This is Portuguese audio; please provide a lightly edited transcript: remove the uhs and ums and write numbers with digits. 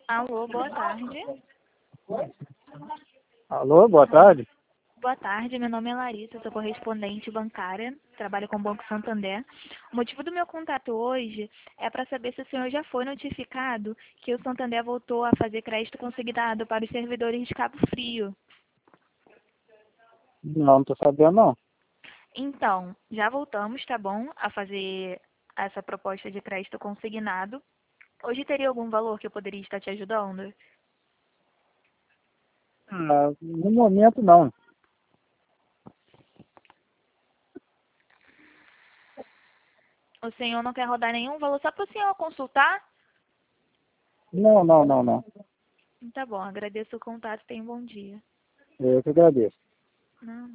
Alô, boa tarde. Alô, boa tarde. Boa tarde, meu nome é Larissa, sou correspondente bancária, trabalho com o Banco Santander. O motivo do meu contato hoje é para saber se o senhor já foi notificado que o Santander voltou a fazer crédito consignado para os servidores de Cabo Frio. Não tô sabendo não. Então, já voltamos, tá bom, a fazer essa proposta de crédito consignado. Hoje teria algum valor que eu poderia estar te ajudando? No momento não. O senhor não quer rodar nenhum valor só para o senhor consultar? Não. Tá bom, agradeço o contato, tenha um bom dia. Eu que agradeço. Não.